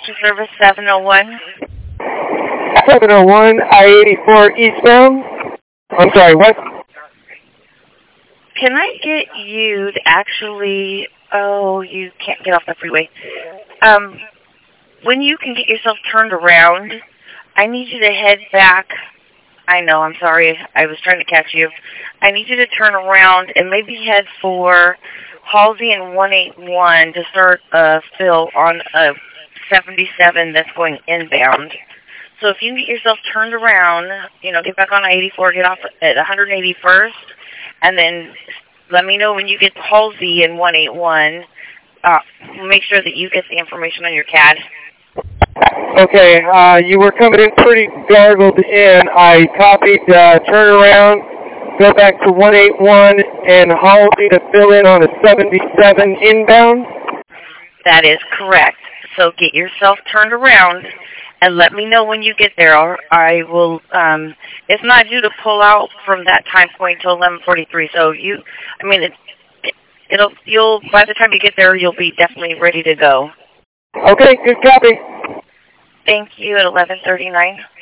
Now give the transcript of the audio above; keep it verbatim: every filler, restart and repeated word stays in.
Postal Service seven oh one. seven oh one I eighty-four eastbound. I'm sorry, what? Can I get you to actually, oh, you can't get off the freeway. Um, when you can get yourself turned around, I need you to head back. I know, I'm sorry. I was trying to catch you. I need you to turn around and maybe head for Halsey and one eighty-one to start a fill on a seventy-seven that's going inbound. So if you can get yourself turned around, you know, get back on I eighty-four, get off at one eighty-first, and then let me know when you get to Halsey and one eighty-one. Uh, make sure that you get the information on your C A D. Okay, uh, you were coming in pretty gargled in. I copied uh, turn around, go back to one eighty-one, and Halsey to fill in on a seventy-seven inbound? That is correct. So get yourself turned around and let me know when you get there. Or I will, um, it's not due to pull out from that time point until eleven forty-three. So you, I mean, it, it, it'll, you'll, by the time you get there, you'll be definitely ready to go. Okay, good copy. Thank you at eleven thirty-nine.